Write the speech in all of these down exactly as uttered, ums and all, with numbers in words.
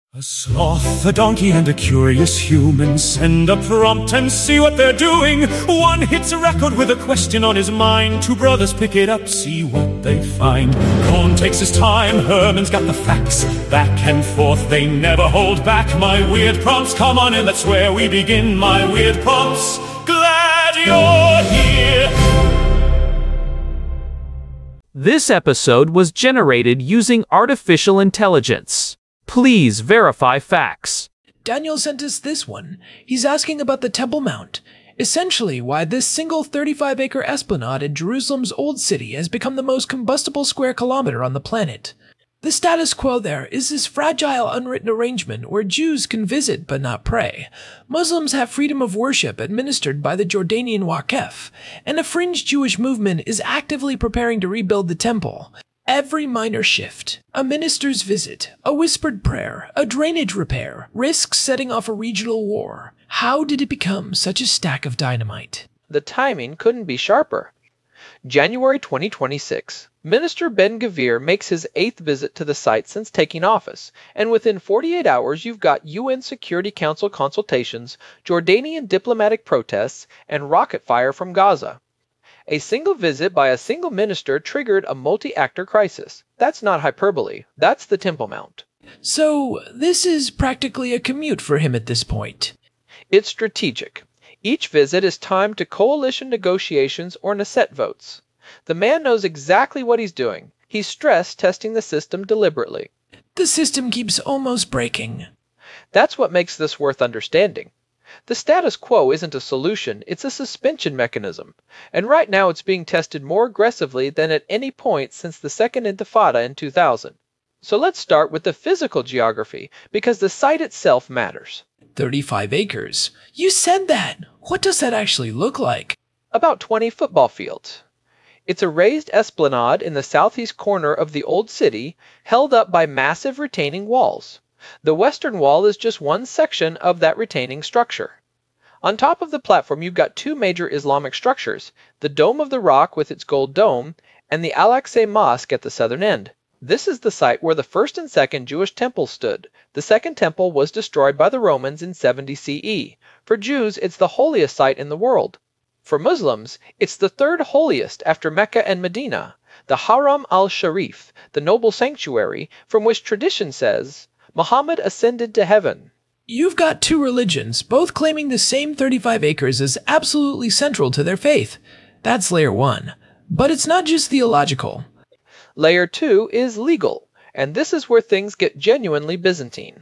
A sloth, a donkey, and a curious human send a prompt and see what they're doing. One hits a record with a question on his mind. Two brothers pick it up, see what they find. Cohn takes his time, Herman's got the facts. Back and forth, they never hold back. My weird prompts, come on in, that's where we begin. My weird prompts, glad you're here. This episode was generated using artificial intelligence. Please verify facts. Daniel sent us this one. He's asking about the Temple Mount. Essentially, why this single thirty-five acre esplanade in Jerusalem's Old City has become the most combustible square kilometer on the planet. The status quo there is this fragile, unwritten arrangement where Jews can visit but not pray. Muslims have freedom of worship administered by the Jordanian Waqf, and a fringe Jewish movement is actively preparing to rebuild the temple. Every minor shift, a minister's visit, a whispered prayer, a drainage repair, risks setting off a regional war. How did it become such a stack of dynamite? The timing couldn't be sharper. January twenty twenty-six. Minister Ben-Gvir makes his eighth visit to the site since taking office, and within forty-eight hours you've got U N Security Council consultations, Jordanian diplomatic protests, and rocket fire from Gaza. A single visit by a single minister triggered a multi-actor crisis. That's not hyperbole. That's the Temple Mount. So, this is practically a commute for him at this point. It's strategic. Each visit is timed to coalition negotiations or Knesset votes. The man knows exactly what he's doing. He's stress testing the system deliberately. The system keeps almost breaking. That's what makes this worth understanding. The status quo isn't a solution, it's a suspension mechanism, and right now it's being tested more aggressively than at any point since the Second Intifada in two thousand. So let's start with the physical geography, because the site itself matters. thirty-five acres. You said that! What does that actually look like? About twenty football fields. It's a raised esplanade in the southeast corner of the Old City, held up by massive retaining walls. The western wall is just one section of that retaining structure. On top of the platform you've got two major Islamic structures, the Dome of the Rock with its gold dome, and the Al-Aqsa Mosque at the southern end. This is the site where the first and second Jewish temples stood. The second temple was destroyed by the Romans in seventy C E. For Jews, it's the holiest site in the world. For Muslims, it's the third holiest after Mecca and Medina, the Haram al-Sharif, the noble sanctuary from which tradition says, Muhammad ascended to heaven. You've got two religions, both claiming the same thirty-five acres as absolutely central to their faith. That's layer one. But it's not just theological. Layer two is legal, and this is where things get genuinely Byzantine.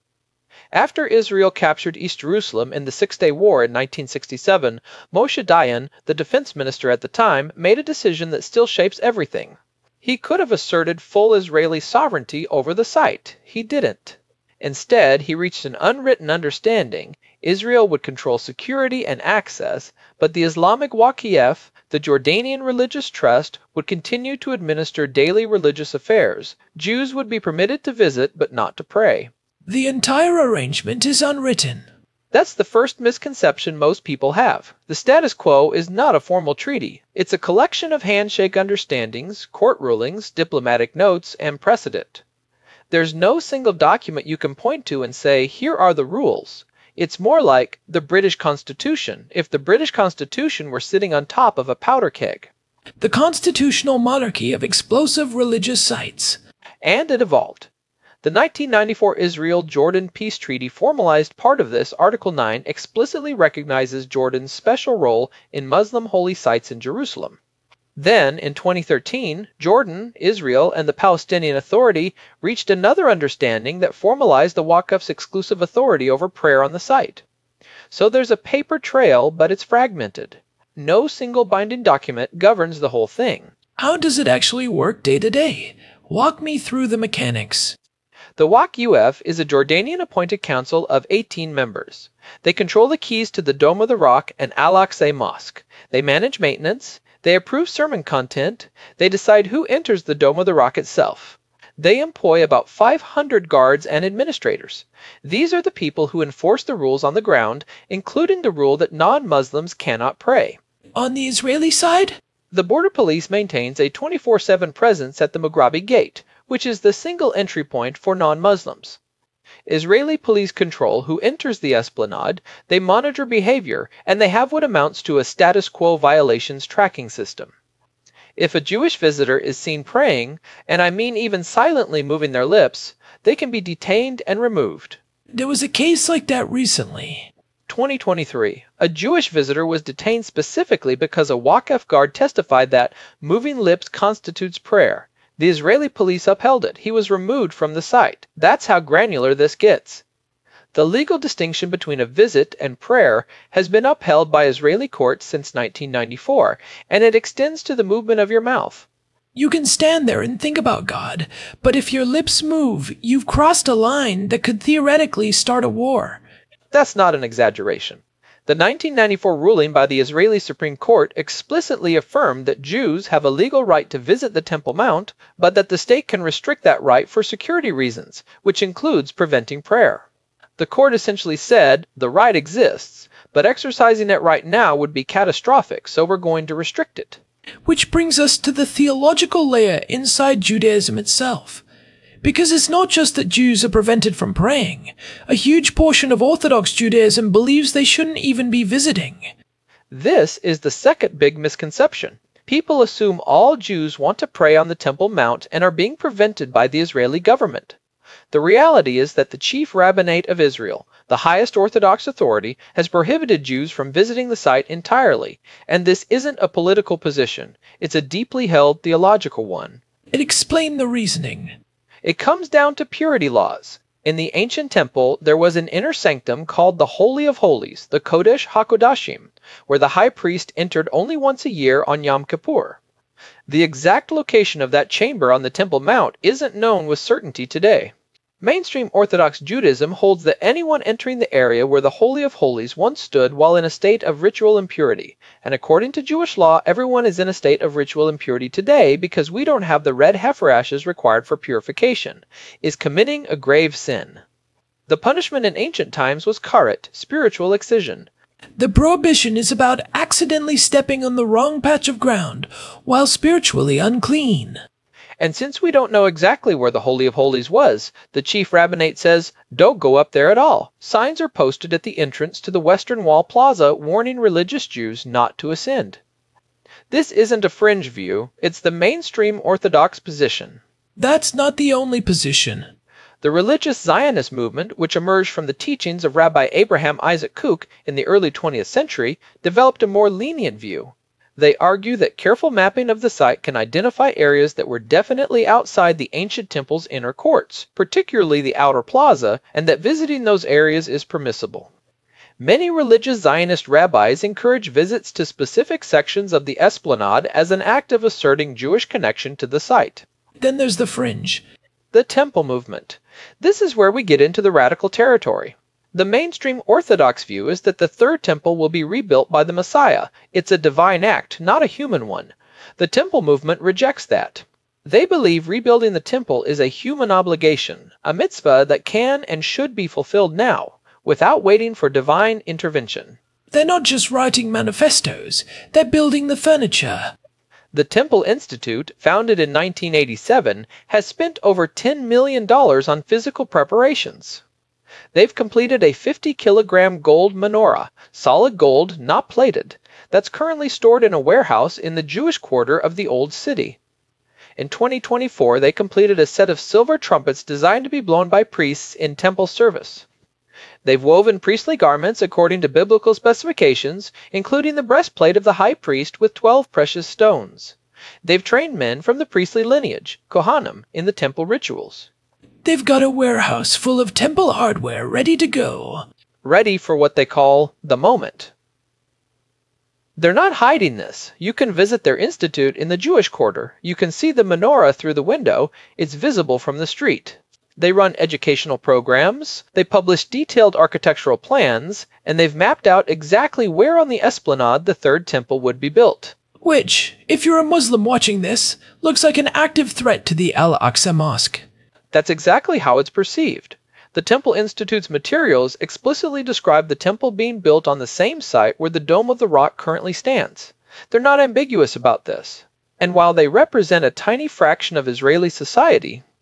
After Israel captured East Jerusalem in the Six-Day War in nineteen sixty-seven, Moshe Dayan, the defense minister at the time, made a decision that still shapes everything. He could have asserted full Israeli sovereignty over the site. He didn't. Instead, he reached an unwritten understanding. Israel would control security and access, but the Islamic Waqf, the Jordanian Religious Trust, would continue to administer daily religious affairs. Jews would be permitted to visit, but not to pray. The entire arrangement is unwritten. That's the first misconception most people have. The status quo is not a formal treaty. It's a collection of handshake understandings, court rulings, diplomatic notes, and precedent. There's no single document you can point to and say, here are the rules. It's more like the British Constitution, if the British Constitution were sitting on top of a powder keg. The constitutional monarchy of explosive religious sites. And it evolved. The nineteen ninety-four Israel-Jordan Peace Treaty formalized part of this. Article nine explicitly recognizes Jordan's special role in Muslim holy sites in Jerusalem. Then, in twenty thirteen, Jordan, Israel, and the Palestinian Authority reached another understanding that formalized the Waqf's exclusive authority over prayer on the site. So there's a paper trail, but it's fragmented. No single binding document governs the whole thing. How does it actually work day to day? Walk me through the mechanics. The Waqf is a Jordanian-appointed council of eighteen members. They control the keys to the Dome of the Rock and Al-Aqsa Mosque. They manage maintenance. They approve sermon content. They decide who enters the Dome of the Rock itself. They employ about five hundred guards and administrators. These are the people who enforce the rules on the ground, including the rule that non-Muslims cannot pray. On the Israeli side? The border police maintains a twenty-four seven presence at the Mughrabi Gate, which is the single entry point for non-Muslims. Israeli police control who enters the esplanade, they monitor behavior, and they have what amounts to a status quo violations tracking system. If a Jewish visitor is seen praying, and I mean even silently moving their lips, they can be detained and removed. There was a case like that recently. twenty twenty-three. A Jewish visitor was detained specifically because a Waqf guard testified that moving lips constitutes prayer. The Israeli police upheld it. He was removed from the site. That's how granular this gets. The legal distinction between a visit and prayer has been upheld by Israeli courts since nineteen ninety-four, and it extends to the movement of your mouth. You can stand there and think about God, but if your lips move, you've crossed a line that could theoretically start a war. That's not an exaggeration. The nineteen ninety-four ruling by the Israeli Supreme Court explicitly affirmed that Jews have a legal right to visit the Temple Mount, but that the state can restrict that right for security reasons, which includes preventing prayer. The court essentially said, the right exists, but exercising that right now would be catastrophic, so we're going to restrict it. Which brings us to the theological layer inside Judaism itself. Because it's not just that Jews are prevented from praying. A huge portion of Orthodox Judaism believes they shouldn't even be visiting. This is the second big misconception. People assume all Jews want to pray on the Temple Mount and are being prevented by the Israeli government. The reality is that the Chief Rabbinate of Israel, the highest Orthodox authority, has prohibited Jews from visiting the site entirely, and this isn't a political position. It's a deeply held theological one. It explained the reasoning. It comes down to purity laws. In the ancient temple, there was an inner sanctum called the Holy of Holies, the Kodesh HaKodashim, where the high priest entered only once a year on Yom Kippur. The exact location of that chamber on the Temple Mount isn't known with certainty today. Mainstream Orthodox Judaism holds that anyone entering the area where the Holy of Holies once stood while in a state of ritual impurity, and according to Jewish law, everyone is in a state of ritual impurity today because we don't have the red heifer ashes required for purification, is committing a grave sin. The punishment in ancient times was karet, spiritual excision. The prohibition is about accidentally stepping on the wrong patch of ground while spiritually unclean. And since we don't know exactly where the Holy of Holies was, the Chief Rabbinate says, don't go up there at all. Signs are posted at the entrance to the Western Wall Plaza warning religious Jews not to ascend. This isn't a fringe view, it's the mainstream Orthodox position. That's not the only position. The religious Zionist movement, which emerged from the teachings of Rabbi Abraham Isaac Kook in the early twentieth century, developed a more lenient view. They argue that careful mapping of the site can identify areas that were definitely outside the ancient temple's inner courts, particularly the outer plaza, and that visiting those areas is permissible. Many religious Zionist rabbis encourage visits to specific sections of the esplanade as an act of asserting Jewish connection to the site. Then there's the fringe. The Temple movement. This is where we get into the radical territory. The mainstream Orthodox view is that the third temple will be rebuilt by the Messiah. It's a divine act, not a human one. The Temple movement rejects that. They believe rebuilding the temple is a human obligation, a mitzvah that can and should be fulfilled now, without waiting for divine intervention. They're not just writing manifestos, they're building the furniture. The Temple Institute, founded in nineteen eighty-seven, has spent over ten million dollars on physical preparations. They've completed a fifty kilogram gold menorah, solid gold, not plated, that's currently stored in a warehouse in the Jewish quarter of the Old City. In twenty twenty-four, they completed a set of silver trumpets designed to be blown by priests in temple service. They've woven priestly garments according to biblical specifications, including the breastplate of the high priest with twelve precious stones. They've trained men from the priestly lineage, Kohanim, in the temple rituals. They've got a warehouse full of temple hardware ready to go. Ready for what they call the moment. They're not hiding this. You can visit their institute in the Jewish quarter. You can see the menorah through the window. It's visible from the street. They run educational programs, they publish detailed architectural plans, and they've mapped out exactly where on the esplanade the third temple would be built. Which, if you're a Muslim watching this, looks like an active threat to the Al-Aqsa Mosque. That's exactly how it's perceived. The Temple Institute's materials explicitly describe the temple being built on the same site where the Dome of the Rock currently stands. They're not ambiguous about this. And while they represent a tiny fraction of Israeli society,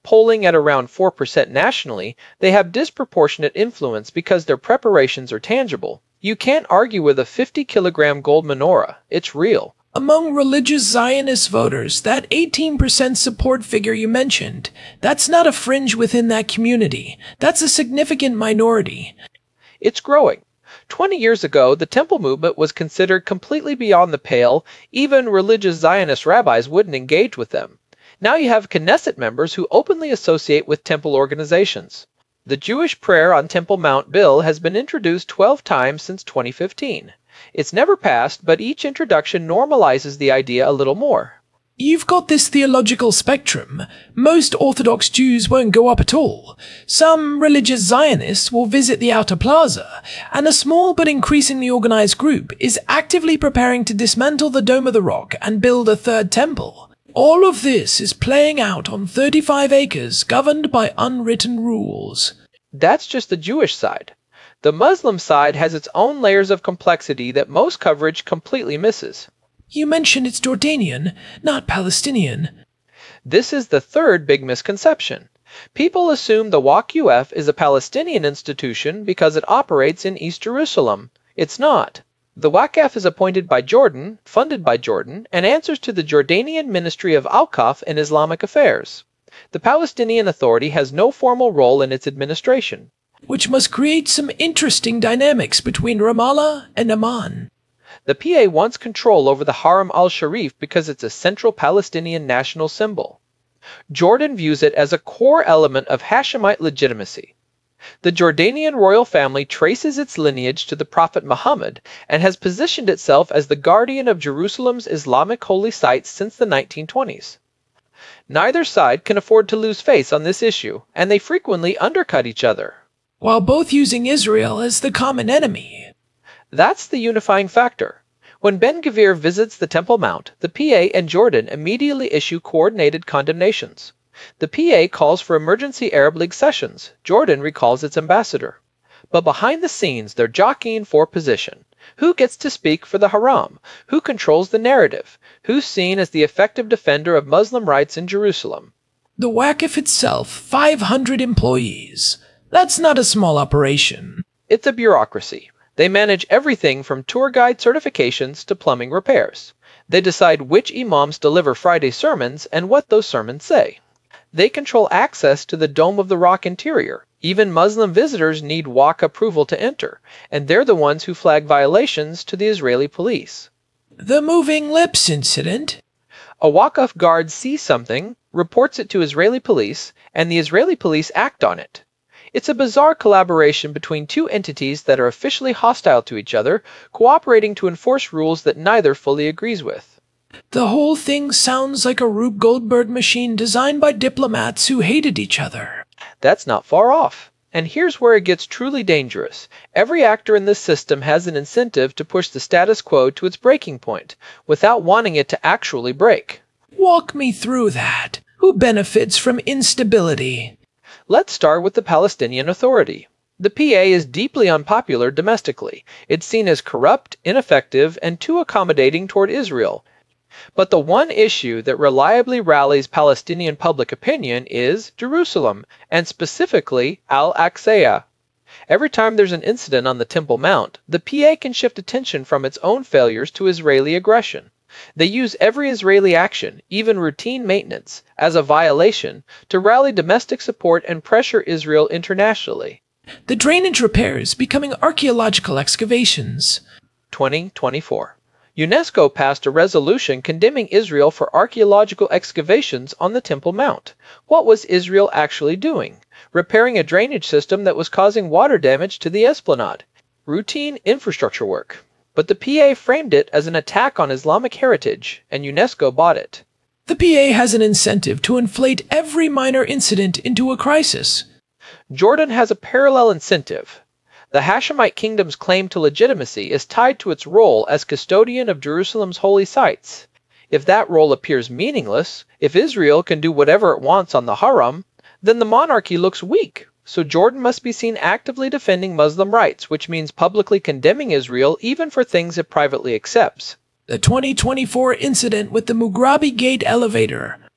Polling at around four percent nationally, they have disproportionate influence because their preparations are tangible. You can't argue with a fifty kilogram gold menorah. It's real. Among religious Zionist voters, that eighteen percent support figure you mentioned, that's not a fringe within that community. That's a significant minority. It's growing. Twenty years ago, the Temple movement was considered completely beyond the pale. Even religious Zionist rabbis wouldn't engage with them. Now you have Knesset members who openly associate with Temple organizations. The Jewish Prayer on Temple Mount bill has been introduced twelve times since twenty fifteen. It's never passed, but each introduction normalizes the idea a little more. You've got this theological spectrum. Most Orthodox Jews won't go up at all. Some religious Zionists will visit the Outer Plaza, and a small but increasingly organized group is actively preparing to dismantle the Dome of the Rock and build a third temple. All of this is playing out on thirty-five acres governed by unwritten rules. That's just the Jewish side. The Muslim side has its own layers of complexity that most coverage completely misses. You mentioned it's Jordanian, not Palestinian. This is the third big misconception. People assume the W A Q F is a Palestinian institution because it operates in East Jerusalem. It's not. The W A Q F is appointed by Jordan, funded by Jordan, and answers to the Jordanian Ministry of Awqaf and Islamic Affairs. The Palestinian Authority has no formal role in its administration. Which must create some interesting dynamics between Ramallah and Amman. The P A wants control over the Haram al-Sharif because it's a central Palestinian national symbol. Jordan views it as a core element of Hashemite legitimacy. The Jordanian royal family traces its lineage to the Prophet Muhammad and has positioned itself as the guardian of Jerusalem's Islamic holy sites since the nineteen twenties. Neither side can afford to lose face on this issue, and they frequently undercut each other. While both using Israel as the common enemy. That's the unifying factor. When Ben-Gvir visits the Temple Mount, the P A and Jordan immediately issue coordinated condemnations. The P A calls for emergency Arab League sessions. Jordan recalls its ambassador. But behind the scenes, they're jockeying for position. Who gets to speak for the Haram? Who controls the narrative? Who's seen as the effective defender of Muslim rights in Jerusalem? The W A Q F itself, five hundred employees. That's not a small operation. It's a bureaucracy. They manage everything from tour guide certifications to plumbing repairs. They decide which imams deliver Friday sermons and what those sermons say. They control access to the Dome of the Rock interior. Even Muslim visitors need W A Q approval to enter, and they're the ones who flag violations to the Israeli police. The moving lips incident? A Waqf guard sees something, reports it to Israeli police, and the Israeli police act on it. It's a bizarre collaboration between two entities that are officially hostile to each other, cooperating to enforce rules that neither fully agrees with. The whole thing sounds like a Rube Goldberg machine designed by diplomats who hated each other. That's not far off. And here's where it gets truly dangerous. Every actor in this system has an incentive to push the status quo to its breaking point, without wanting it to actually break. Walk me through that. Who benefits from instability? Let's start with the Palestinian Authority. The P A is deeply unpopular domestically. It's seen as corrupt, ineffective, and too accommodating toward Israel. But the one issue that reliably rallies Palestinian public opinion is Jerusalem, and specifically Al-Aqsa. Every time there's an incident on the Temple Mount, the P A can shift attention from its own failures to Israeli aggression. They use every Israeli action, even routine maintenance, as a violation to rally domestic support and pressure Israel internationally. The drainage repairs becoming archaeological excavations. twenty twenty-four. UNESCO passed a resolution condemning Israel for archaeological excavations on the Temple Mount. What was Israel actually doing? Repairing a drainage system that was causing water damage to the esplanade. Routine infrastructure work. But the P A framed it as an attack on Islamic heritage, and UNESCO bought it. The P A has an incentive to inflate every minor incident into a crisis. Jordan has a parallel incentive. The Hashemite kingdom's claim to legitimacy is tied to its role as custodian of Jerusalem's holy sites. If that role appears meaningless, if Israel can do whatever it wants on the Haram, then the monarchy looks weak. So Jordan must be seen actively defending Muslim rights, which means publicly condemning Israel even for things it privately accepts. The twenty twenty-four incident with the Mughrabi Gate elevator.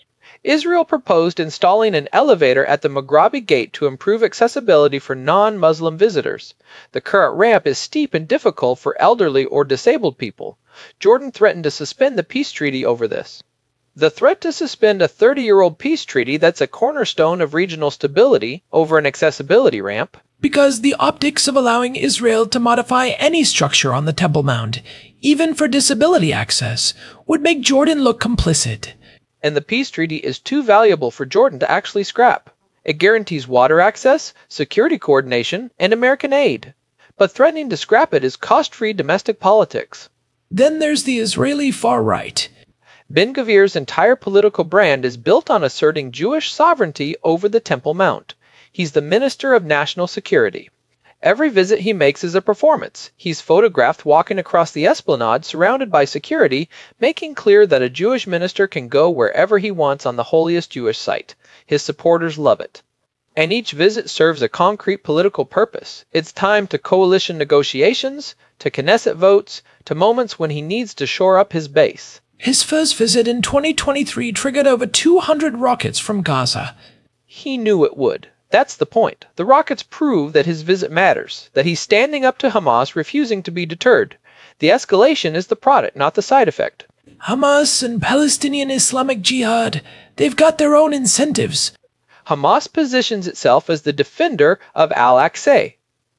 Israel proposed installing an elevator at the Mughrabi Gate to improve accessibility for non-Muslim visitors. The current ramp is steep and difficult for elderly or disabled people. Jordan threatened to suspend the peace treaty over this. The threat to suspend a thirty-year-old peace treaty that's a cornerstone of regional stability over an accessibility ramp. Because the optics of allowing Israel to modify any structure on the Temple Mount, even for disability access, would make Jordan look complicit. And the peace treaty is too valuable for Jordan to actually scrap. It guarantees water access, security coordination, and American aid. But threatening to scrap it is cost-free domestic politics. Then there's the Israeli far right. Ben-Gvir's entire political brand is built on asserting Jewish sovereignty over the Temple Mount. He's the Minister of National Security. Every visit he makes is a performance. He's photographed walking across the esplanade surrounded by security, making clear that a Jewish minister can go wherever he wants on the holiest Jewish site. His supporters love it. And each visit serves a concrete political purpose. It's time to coalition negotiations, to Knesset votes, to moments when he needs to shore up his base. His first visit in twenty twenty-three triggered over two hundred rockets from Gaza. He knew it would. That's the point. The rockets prove that his visit matters, that he's standing up to Hamas, refusing to be deterred. The escalation is the product, not the side effect. Hamas and Palestinian Islamic Jihad, they've got their own incentives. Hamas positions itself as the defender of Al-Aqsa.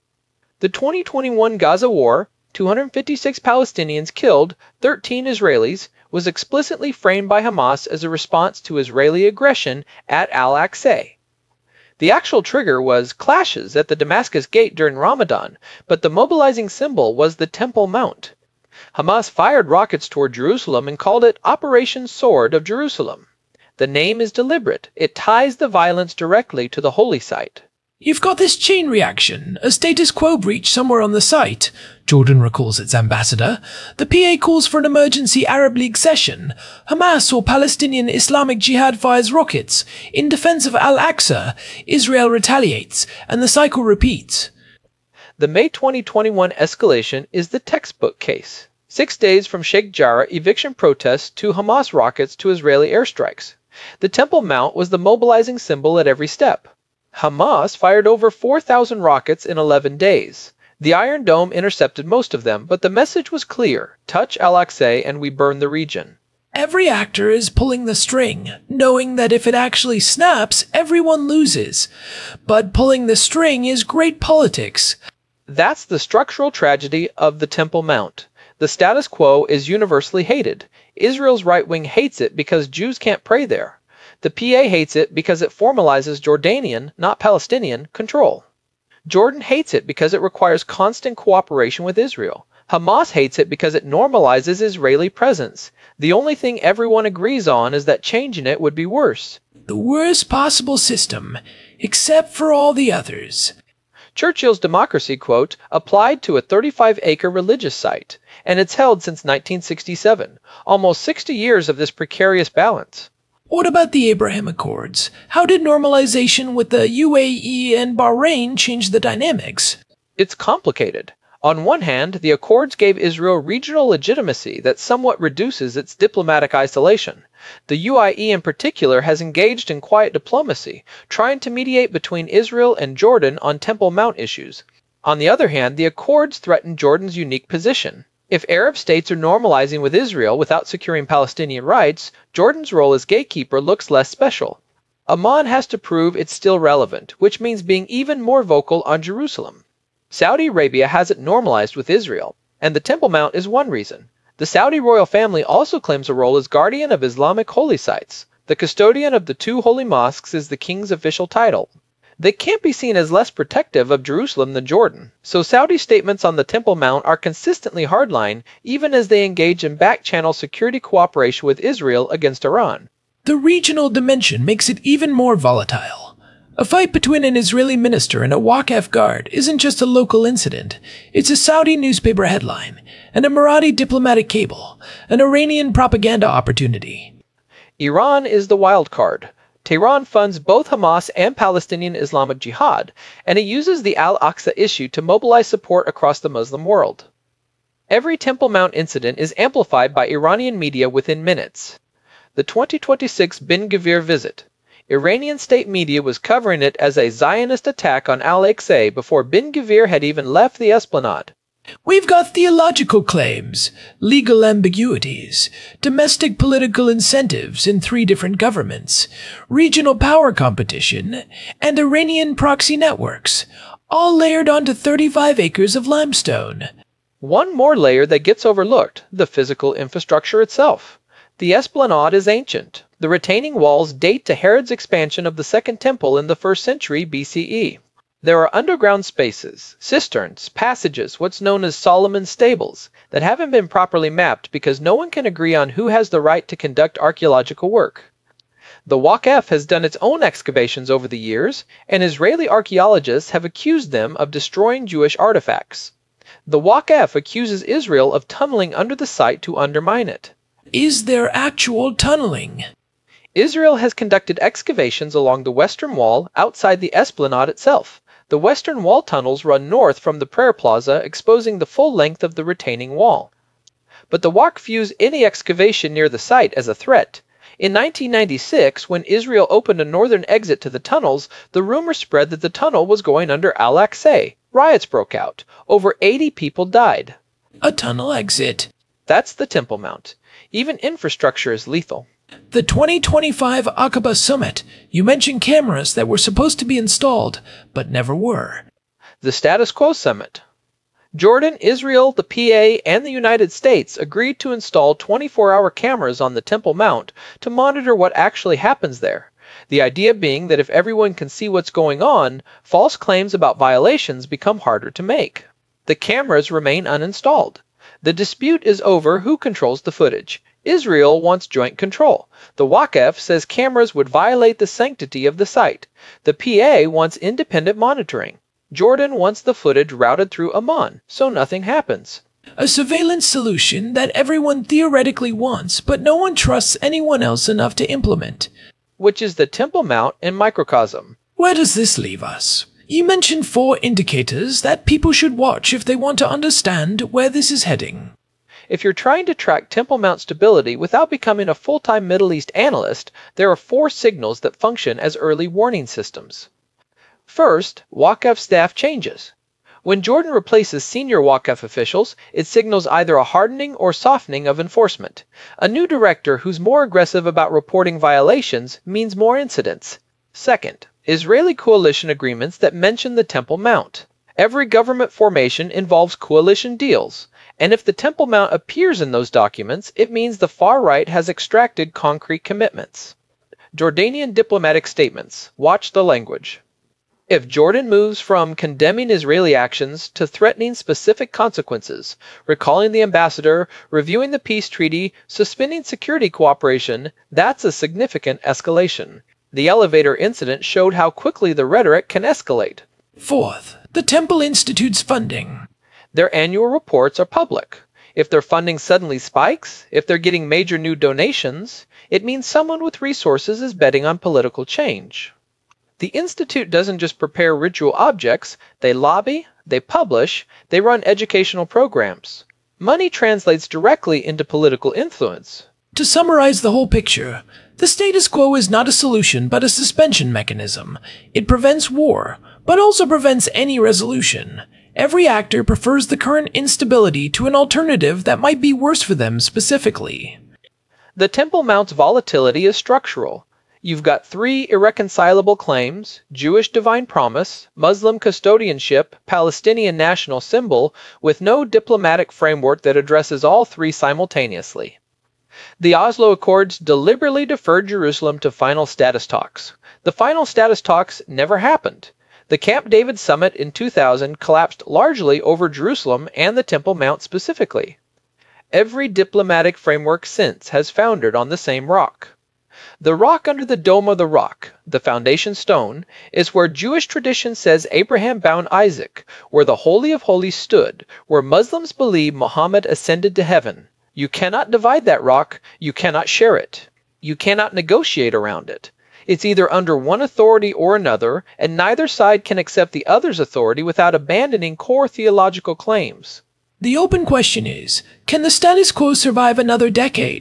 The twenty twenty-one Gaza war, two hundred fifty-six Palestinians killed, thirteen Israelis, was explicitly framed by Hamas as a response to Israeli aggression at Al-Aqsa. The actual trigger was clashes at the Damascus Gate during Ramadan, but the mobilizing symbol was the Temple Mount. Hamas fired rockets toward Jerusalem and called it Operation Sword of Jerusalem. The name is deliberate. It ties the violence directly to the holy site. You've got this chain reaction, a status quo breach somewhere on the site, Jordan recalls its ambassador. The P A calls for an emergency Arab League session. Hamas or Palestinian Islamic Jihad fires rockets. In defense of Al-Aqsa, Israel retaliates, and the cycle repeats. The May twenty twenty-one escalation is the textbook case. Six days from Sheikh Jarrah eviction protests to Hamas rockets to Israeli airstrikes. The Temple Mount was the mobilizing symbol at every step. Hamas fired over four thousand rockets in eleven days. The Iron Dome intercepted most of them, but the message was clear: touch Al-Aqsa and we burn the region. Every actor is pulling the string, knowing that if it actually snaps, everyone loses. But pulling the string is great politics. That's the structural tragedy of the Temple Mount. The status quo is universally hated. Israel's right wing hates it because Jews can't pray there. The P A hates it because it formalizes Jordanian, not Palestinian, control. Jordan hates it because it requires constant cooperation with Israel. Hamas hates it because it normalizes Israeli presence. The only thing everyone agrees on is that changing it would be worse. The worst possible system, except for all the others. Churchill's democracy, quote, applied to a thirty-five acre religious site, and it's held since nineteen sixty-seven, almost sixty years of this precarious balance. What about the Abraham Accords? How did normalization with the U A E and Bahrain change the dynamics? It's complicated. On one hand, the Accords gave Israel regional legitimacy that somewhat reduces its diplomatic isolation. The U A E in particular has engaged in quiet diplomacy, trying to mediate between Israel and Jordan on Temple Mount issues. On the other hand, the Accords threaten Jordan's unique position. If Arab states are normalizing with Israel without securing Palestinian rights, Jordan's role as gatekeeper looks less special. Amman has to prove it's still relevant, which means being even more vocal on Jerusalem. Saudi Arabia has it normalized with Israel, and the Temple Mount is one reason. The Saudi royal family also claims a role as guardian of Islamic holy sites. The custodian of the two holy mosques is the king's official title. They can't be seen as less protective of Jerusalem than Jordan, so Saudi statements on the Temple Mount are consistently hardline, even as they engage in back-channel security cooperation with Israel against Iran. The regional dimension makes it even more volatile. A fight between an Israeli minister and a Waqf guard isn't just a local incident. It's a Saudi newspaper headline, an Emirati diplomatic cable, an Iranian propaganda opportunity. Iran is the wild card. Tehran funds both Hamas and Palestinian Islamic Jihad, and it uses the Al-Aqsa issue to mobilize support across the Muslim world. Every Temple Mount incident is amplified by Iranian media within minutes. the twenty twenty-six Ben Gvir visit. Iranian state media was covering it as a Zionist attack on Al-Aqsa before Ben Gvir had even left the esplanade. We've got theological claims, legal ambiguities, domestic political incentives in three different governments, regional power competition, and Iranian proxy networks, all layered onto thirty-five acres of limestone. One more layer that gets overlooked, the physical infrastructure itself. The esplanade is ancient. The retaining walls date to Herod's expansion of the Second Temple in the first century B C E. There are underground spaces, cisterns, passages, what's known as Solomon's stables, that haven't been properly mapped because no one can agree on who has the right to conduct archaeological work. The Waqf has done its own excavations over the years, and Israeli archaeologists have accused them of destroying Jewish artifacts. The Waqf accuses Israel of tunneling under the site to undermine it. Is there actual tunneling? Israel has conducted excavations along the western wall outside the esplanade itself. The western wall tunnels run north from the prayer plaza, exposing the full length of the retaining wall. But the Waqf views any excavation near the site as a threat. In nineteen ninety-six, when Israel opened a northern exit to the tunnels, the rumor spread that the tunnel was going under Al-Aqsa. Riots broke out. Over eighty people died. A tunnel exit. That's the Temple Mount. Even infrastructure is lethal. The twenty twenty-five Aqaba Summit. You mentioned cameras that were supposed to be installed, but never were. The Status Quo Summit. Jordan, Israel, the P A, and the United States agreed to install twenty-four hour cameras on the Temple Mount to monitor what actually happens there. The idea being that if everyone can see what's going on, false claims about violations become harder to make. The cameras remain uninstalled. The dispute is over who controls the footage. Israel wants joint control. The Waqf says cameras would violate the sanctity of the site. The P A wants independent monitoring. Jordan wants the footage routed through Amman, so nothing happens. A surveillance solution that everyone theoretically wants, but no one trusts anyone else enough to implement. Which is the Temple Mount in microcosm. Where does this leave us? You mentioned four indicators that people should watch if they want to understand where this is heading. If you're trying to track Temple Mount stability without becoming a full-time Middle East analyst, there are four signals that function as early warning systems. First, Waqf staff changes. When Jordan replaces senior Waqf officials, it signals either a hardening or softening of enforcement. A new director who's more aggressive about reporting violations means more incidents. Second, Israeli coalition agreements that mention the Temple Mount. Every government formation involves coalition deals, and if the Temple Mount appears in those documents, it means the far right has extracted concrete commitments. Jordanian diplomatic statements. Watch the language. If Jordan moves from condemning Israeli actions to threatening specific consequences, recalling the ambassador, reviewing the peace treaty, suspending security cooperation, that's a significant escalation. The elevator incident showed how quickly the rhetoric can escalate. Fourth, the Temple Institute's funding. Their annual reports are public. If their funding suddenly spikes, if they're getting major new donations, it means someone with resources is betting on political change. The Institute doesn't just prepare ritual objects, they lobby, they publish, they run educational programs. Money translates directly into political influence. To summarize the whole picture, the status quo is not a solution but a suspension mechanism. It prevents war, but also prevents any resolution. Every actor prefers the current instability to an alternative that might be worse for them specifically. The Temple Mount's volatility is structural. You've got three irreconcilable claims: Jewish divine promise, Muslim custodianship, Palestinian national symbol, with no diplomatic framework that addresses all three simultaneously. The Oslo Accords deliberately deferred Jerusalem to final status talks. The final status talks never happened. The Camp David summit in two thousand collapsed largely over Jerusalem and the Temple Mount specifically. Every diplomatic framework since has foundered on the same rock. The rock under the dome of the rock, the foundation stone, is where Jewish tradition says Abraham bound Isaac, where the Holy of Holies stood, where Muslims believe Muhammad ascended to heaven. You cannot divide that rock, you cannot share it. You cannot negotiate around it. It's either under one authority or another, and neither side can accept the other's authority without abandoning core theological claims. The open question is, can the status quo survive another decade?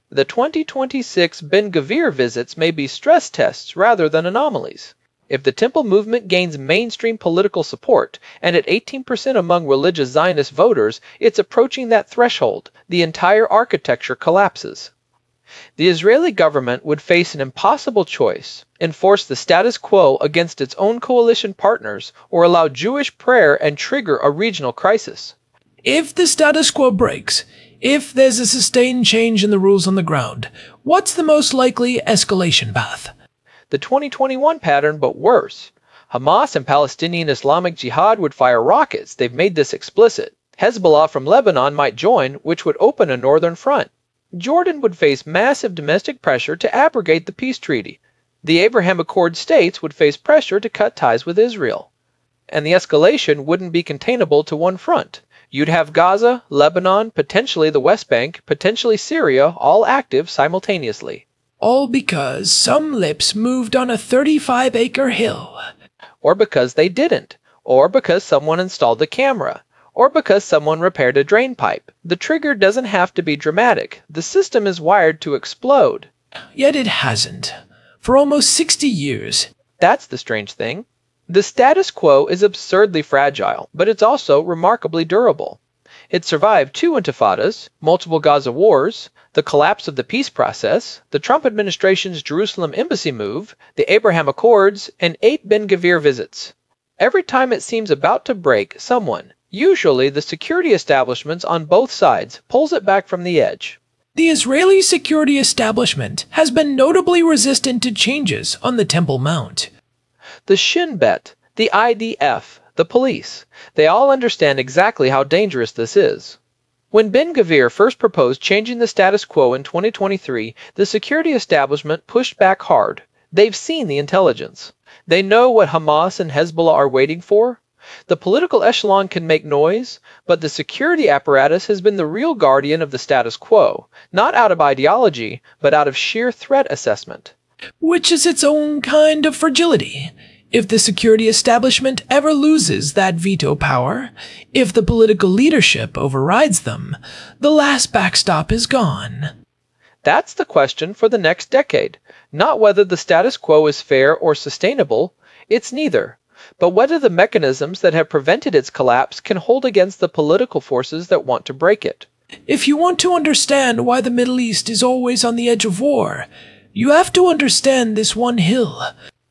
The twenty twenty-six Ben-Gvir visits may be stress tests rather than anomalies. If the Temple movement gains mainstream political support, and at eighteen percent among religious Zionist voters, it's approaching that threshold, the entire architecture collapses. The Israeli government would face an impossible choice: enforce the status quo against its own coalition partners, or allow Jewish prayer and trigger a regional crisis. If the status quo breaks, if there's a sustained change in the rules on the ground, what's the most likely escalation path? The twenty twenty-one pattern, but worse. Hamas and Palestinian Islamic Jihad would fire rockets. They've made this explicit. Hezbollah from Lebanon might join, which would open a northern front. Jordan would face massive domestic pressure to abrogate the peace treaty. The Abraham Accord states would face pressure to cut ties with Israel. And the escalation wouldn't be containable to one front. You'd have Gaza, Lebanon, potentially the West Bank, potentially Syria, all active simultaneously. All because some lips moved on a thirty-five acre hill. Or because they didn't. Or because someone installed a camera. Or because someone repaired a drain pipe. The trigger doesn't have to be dramatic. The system is wired to explode. Yet it hasn't. For almost sixty years. That's the strange thing. The status quo is absurdly fragile, but it's also remarkably durable. It survived two intifadas, multiple Gaza wars, the collapse of the peace process, the Trump administration's Jerusalem embassy move, the Abraham Accords, and eight Ben-Gvir visits. Every time it seems about to break, someone, usually the security establishments on both sides, pulls it back from the edge. The Israeli security establishment has been notably resistant to changes on the Temple Mount. The Shin Bet, the I D F, the police, they all understand exactly how dangerous this is. When Ben-Gvir first proposed changing the status quo in twenty twenty-three, the security establishment pushed back hard. They've seen the intelligence. They know what Hamas and Hezbollah are waiting for. The political echelon can make noise, but the security apparatus has been the real guardian of the status quo, not out of ideology, but out of sheer threat assessment. Which is its own kind of fragility. If the security establishment ever loses that veto power, if the political leadership overrides them, the last backstop is gone. That's the question for the next decade. Not whether the status quo is fair or sustainable, it's neither, but whether the mechanisms that have prevented its collapse can hold against the political forces that want to break it. If you want to understand why the Middle East is always on the edge of war, you have to understand this one hill.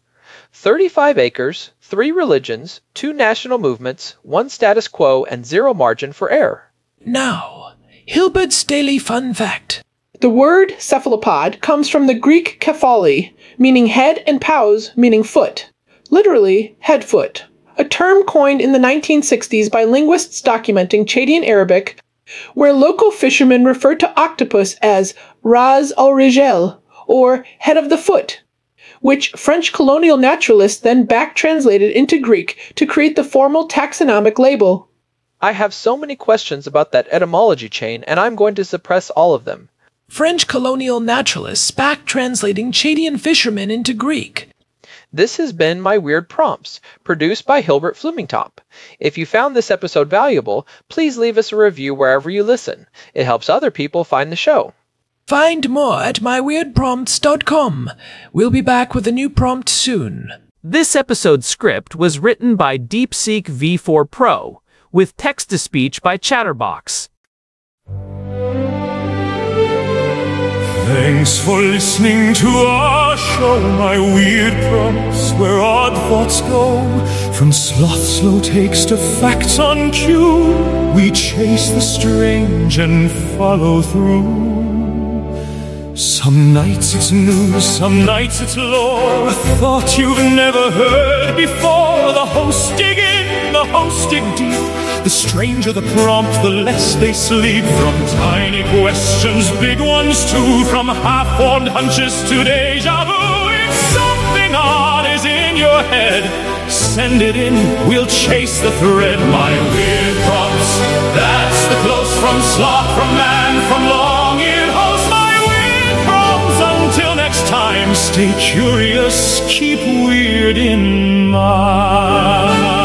thirty-five acres, three religions, two national movements, one status quo, and zero margin for error. Now, Hilbert's Daily Fun Fact. The word cephalopod comes from the Greek kephali, meaning head, and paus, meaning foot. Literally, head-foot. A term coined in the nineteen sixties by linguists documenting Chadian Arabic, where local fishermen referred to octopus as ras al-rijel, or head of the foot, which French colonial naturalists then back-translated into Greek to create the formal taxonomic label. I have so many questions about that etymology chain, and I'm going to suppress all of them. French colonial naturalists back-translating Chadian fishermen into Greek. This has been My Weird Prompts, produced by Hilbert Flumingtop. If you found this episode valuable, please leave us a review wherever you listen. It helps other people find the show. Find more at my weird prompts dot com. We'll be back with a new prompt soon. This episode's script was written by DeepSeek V four Pro, with text-to-speech by Chatterbox. Thanks for listening to our show, My Weird Prompts, where odd thoughts go. From sloth slow takes to facts on cue, we chase the strange and follow through. Some nights it's news, some nights it's lore, a thought you've never heard before. The hosts dig in, the hosts dig deep. The stranger the prompt, the less they sleep. From tiny questions, big ones too, from half-formed hunches to deja vu. If something odd is in your head, send it in, we'll chase the thread. My Weird Prompts, that's the close from sloth, from man, from long-eared host. My Weird Prompts, until next time, stay curious, keep weird in mind.